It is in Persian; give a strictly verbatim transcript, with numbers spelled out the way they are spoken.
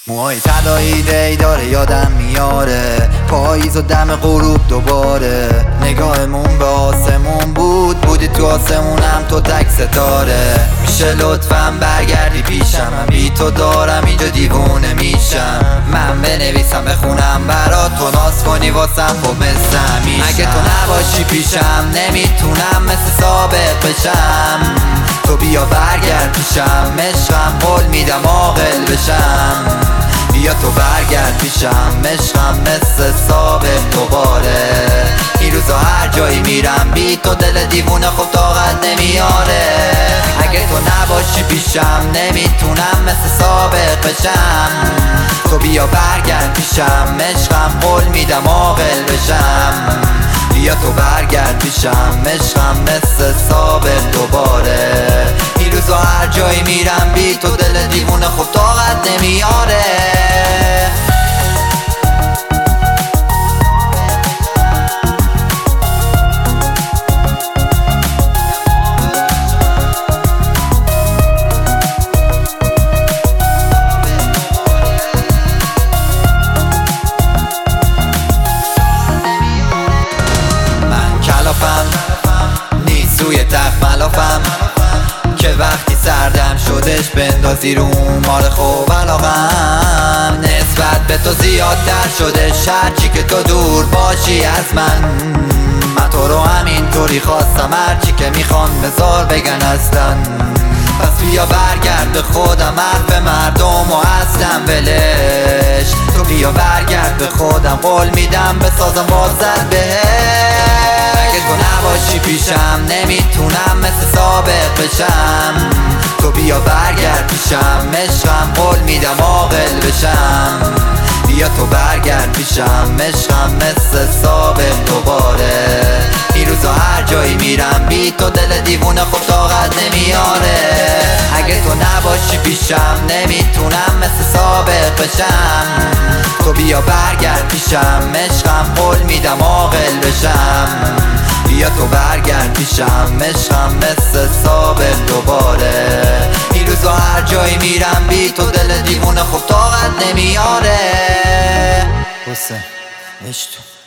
موهای طلایی دی داره یادم میاره پاییز و دم غروب دوباره نگاهمون به آسمون بود بودی تو آسمونم تو تک ستاره میشه لطفاً برگردی پیشم من بی تو دارم اینجا دیوونه میشم من بنویسم بخونم برات تو ناز کنی واسم خب مثل همیشم اگه تو نباشی پیشم نمیتونم مثل سابق بشم تو بیا برگرد پیشم عشقم قول میدم عاقل بشم بیا تو برگرد پیشم عشقم مثل سابق دوباره این روزا هر جایی میرم بی تو دل دیوونه خب طاقت نمیاره اگه تو نباشی پیشم نمیتونم مثل سابق بشم تو بیا برگرد پیشم عشقم قول میدم عاقل بشم بیا تو برگرد پیشم عشقم مثل سابق دوباره این روزا هر جایی میرم بی تو دل دیوونه خب طاقت نمیاره نیست روی تخت ملافم که وقتی سردم شدش بندازی رو مال خوب علاقم نسبت به تو زیادتر شدش هرچی که تو دور باشی از من من تو رو همینطوری خواستم هرچی که میخوان بذار بگن اصلا پس بیا برگرد به خودم حرف مردم و هستم ولش تو بیا برگرد به خودم قول میدم بسازم بازت بهش اگه تو نباشی پیشم نمیتونم مثل سابق بشم تو بیا برگرد پیشم عشقم قول میدم عاقل بشم بیا تو برگرد پیشم عشقم مثل سابق دوباره این روزا هر جایی میرم بی تو دل دیوونه خب طاقت نمیاره اگه تو نباشی پیشم نمیتونم مثل سابق بشم تو بیا برگرد پیشم عشقم قول میدم عاقل بشم بیا تو برگرد پیشم عشقم مثل سابق دوباره این روزا هر جایی میرم بی تو دل دیوونه خب طاقت نمیاره حسین عشق تو